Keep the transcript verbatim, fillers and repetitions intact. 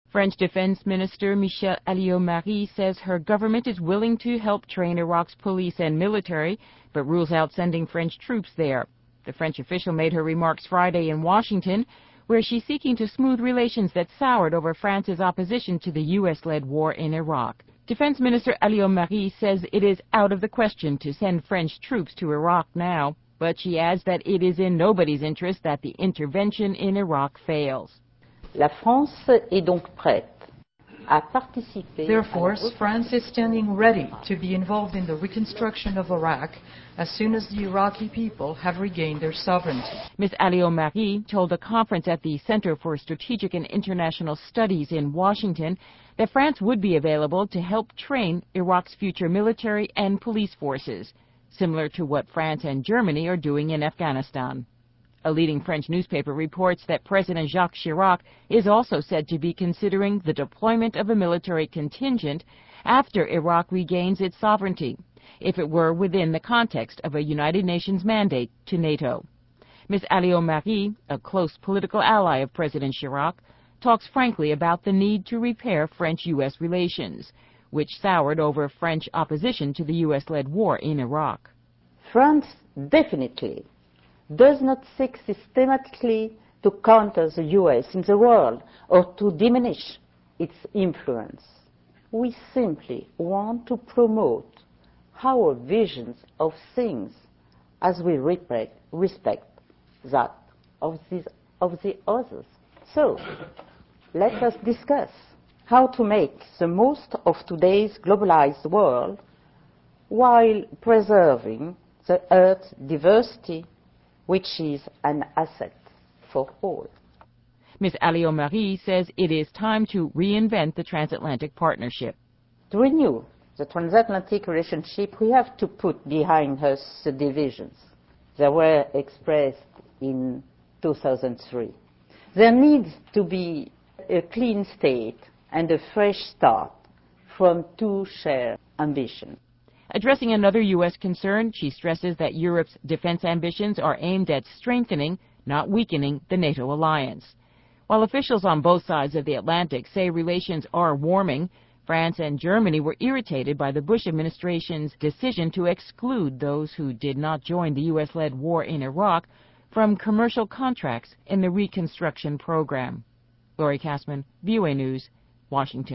French Defense Minister Michel Alliot-Marie says her government is willing to help train Iraq's police and military, but rules out sending French troops there. The French official made her remarks Friday in Washington, where she's seeking to smooth relations that soured over France's opposition to the U S-led war in Iraq. Defense Minister Alliot-Marie says it is out of the question to send French troops to Iraq now, but she adds that it is in nobody's interest that the intervention in Iraq fails. La France est donc prête à participer. Therefore, France is standing ready to be involved in the reconstruction of Iraq as soon as the Iraqi people have regained their sovereignty. Miz Alliot-Marie told a conference at the Center for Strategic and International Studies in Washington that France would be available to help train Iraq's future military and police forces, similar to what France and Germany are doing in Afghanistan. A leading French newspaper reports that President Jacques Chirac is also said to be considering the deployment of a military contingent after Iraq regains its sovereignty, if it were within the context of a United Nations mandate to NATO. Miz Alliot-Marie, a close political ally of President Chirac, talks frankly about the need to repair French-U S relations, which soured over French opposition to the U S-led war in Iraq. France definitely does not seek systematically to counter the U S in the world or to diminish its influence. We simply want to promote our visions of things as we respect, respect that of, these, of the others. So, let us discuss how to make the most of today's globalized world while preserving the Earth's diversity, which is an asset for all. Miz Alliot-Marie says it is time to reinvent the transatlantic partnership. To renew the transatlantic relationship, we have to put behind us the divisions that were expressed in two thousand three. There needs to be a clean state and a fresh start from two shared ambitions. Addressing another U S concern, she stresses that Europe's defense ambitions are aimed at strengthening, not weakening, the NATO alliance. While officials on both sides of the Atlantic say relations are warming, France and Germany were irritated by the Bush administration's decision to exclude those who did not join the U S-led war in Iraq from commercial contracts in the reconstruction program. Lori Kassman, V O A News, Washington.